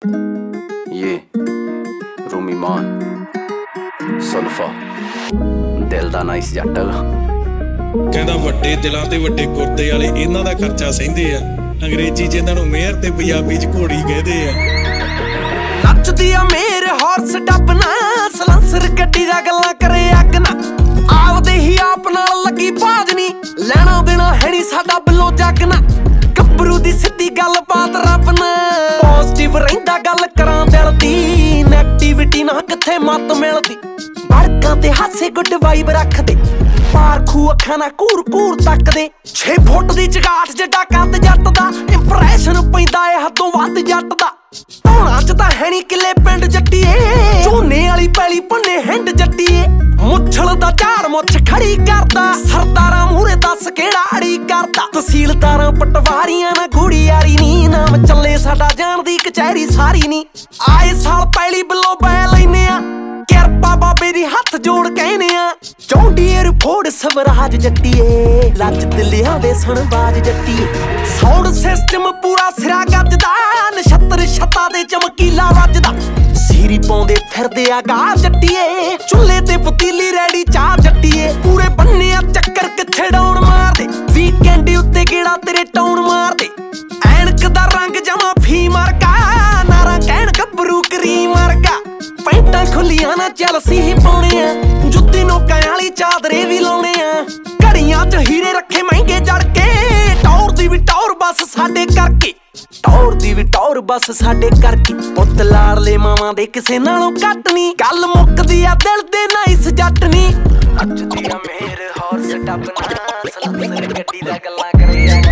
ये रूमी मान सुल्फा दिल दा नाइस जट ਕਹਿੰਦਾ ਵੱਡੇ ਦਿਲਾਂ ਤੇ ਵੱਡੇ ਗੁਰਦੇ ਵਾਲੇ ਇਹਨਾਂ ਦਾ ਖਰਚਾ ਸਹਿੰਦੇ ਆ। ਅੰਗਰੇਜ਼ੀ ਜਿਨ੍ਹਾਂ ਨੂੰ ਮੇਅਰ ਤੇ ਪੰਜਾਬੀ ਚ ਘੋੜੀ ਕਹਿੰਦੇ ਆ। ਨੱਚਦੀ ਆ ਮੇਰੇ ਹਾਰਸ ਡੱਬਨਾ ਸਲੰਸਰ ਗੱਡੀ ਦਾ ਗੱਲਾਂ ਕਰੇ ਅੱਗ ਨਾ ਆਪਦੇ ਹੀ ਆਪ ਨਾਲ ਲੱਗੀ ਬਾਜ ਨੀ ਲੈਣਾ ਦੇਣਾ ਹੈ ਨੀ ਸਾਡਾ ਬਿੱਲੋ ਜੱਗ ਨਾ ਗੱਭਰੂ ਦੀ ਸਿੱਧੀ ਗੱਲ ਬਾਤ ਰੱਬ ਨਾ ਪੋਜ਼ਿਟਿਵ ਰਹਿੰਦਾ ਗੱਲ ਕਰਾਂ ਦਿਲ ਦੀ ਨੈਗੇਟਿਵਿਟੀ ਨਾ ਕਿੱਥੇ ਮੱਤ ਮਿਲਦੀ ਬੜਕਾਂ ਤੇ ਹਾਸੇ ਗੁੱਡ ਵਾਈਬ ਰੱਖਦੇ ਪਾਰਖੂ ਅੱਖਾਂ ਨਾਲ ਘੂਰ ਘੂਰ ਤੱਕਦੇ 6 ਫੁੱਟ ਦੀ ਚਗਾਠ ਜਿੱਡਾ ਕੱਦ ਜੱਟ ਦਾ ਇੰਪ੍ਰੈਸ਼ਨ ਪੈਂਦਾ ਏ ਹੱਦੋਂ ਵੱਧ ਜੱਟ ਦਾ ਧੌਣਾ ਚ ਤਾਂ ਹੈ ਨੀ ਕਿੱਲੇ ਪਿੰਡ ਜੱਟੀਏ ਝੋਨੇ ਵਾਲੀ ਪੈਲੀ ਭੰਨੇ ਹਿੰਡ ਜੱਟੀਏ ਮੁੱਛਲ ਦਾ ਝਾੜ ਮੁੱਛ ਖੜੀ ਕਰਦਾ ਸਰਦਾਰਾਂ ਮੂਹਰੇ ਦੱਸ ਕਿਹੜਾ ਅੜੀ ਕਰਦਾ ਤਹਿਸੀਲਦਾਰਾਂ ਪਟਵਾਰੀਆਂ ਨਾਲ ਗੂੜੀ ਯਾਰੀ ਨੀ ਨਾਮ ਚੱਲੇ ਸਾਡਾ ਜਾਣਦੀ ਕਚਹਿਰੀ ਸਾਰੀ ਨੀ ਆਏ ਸਾਲ ਪੈਲੀ ਬਿੱਲੋ ਪੈ ਲੈਨੇ ਆ ਕਿਰਪਾ ਬਾਬੇ ਦੀ ਹੱਥ ਜੋੜ ਕਹਿੰਦੇ ਆ ਚੌਂਡੀਏਰ ਫੋੜ ਸਵਰਾਜ ਜੱਟੀਏ ਲੱਜ ਦਿਲਿਆਂ ਦੇ ਸੁਣ ਬਾਜ ਜੱਟੀਏ ਸਾਊਂਡ ਸਿਸਟਮ ਪੂਰਾ ਸਿਰਾ ਗੱਜਦਾ ਨਛੱਤਰ ਛੱਤਾਂ ਦੇ ਚਮਕੀਲਾ ਵੱਜਦਾ ਸੀਰੀ ਪਾਉਂਦੇ ਫਿਰਦੇ ਆ ਗਾ ਜੱਟੀਏ ਚੁੱਲ੍ਹੇ ਤੇ ਪਤੀਲੀ ਰੈਡੀ ਚਾਹ ਜੱਟੀਏ ਪੂਰੇ ਬੰਨੇ ਆ ਚੱਕਰ ਕਿੱਥੇ ਡਾਉਣ ਮਾਰਦੇ ਵੀਕਐਂਡ ਉੱਤੇ ਗੇੜਾ ਤੇਰੇ ਟਾਉਣ ਮਾਰਦੇ ਐਨਕ ਦਾ ਰੰਗ ਜਮਾ ਫੀ ਮਰਗਾ ਨਾਰਾ ਕਹਿਣ ਗੱਭਰੂ ਕਰੀਮ ਵਰਗਾ ਪੈਂਟਾਂ ਖੁੱਲੀਆਂ ਨਾ ਚਲਸੀ ਹੀ ਪਾਉਣੇ ਆ ਜੁੱਤੀ ਨੋਕਾਂ ਵਾਲੀ ਚਾਦਰੇ ਵੀ ਲਾਉਣੇ ਆ ਘੜੀਆਂ 'ਚ ਹੀਰੇ ਰੱਖੇ ਮਹਿੰਗੇ ਜੜ ਕੇ ਟੌਰ ਦੀ ਵੀ ਟੌਰ ਬਸ ਸਾਡੇ ਕਰਕੇ ਟੌਰ ਦੀ ਵੀ ਟੌਰ ਬਸ ਸਾਡੇ ਕਰਕੇ ਪੁੱਤ ਲਾੜਲੇ ਮਾਵਾਂ ਦੇ ਕਿਸੇ ਨਾਲੋਂ ਘੱਟ ਨੀ ਗੱਲ ਮੁੱਕਦੀ ਆ ਦਿਲ ਦੇ ਨਾਈਸ ਜੱਟ ਨੀ ਨੱਚਦੀ ਆ ਮੇਰ ਹਾਰਸ ਡੱਬਨਾ ਸਲੰਸਰ ਗੱਡੀ ਦਾ ਗੱਲਾਂ ਕਰੇ ਆ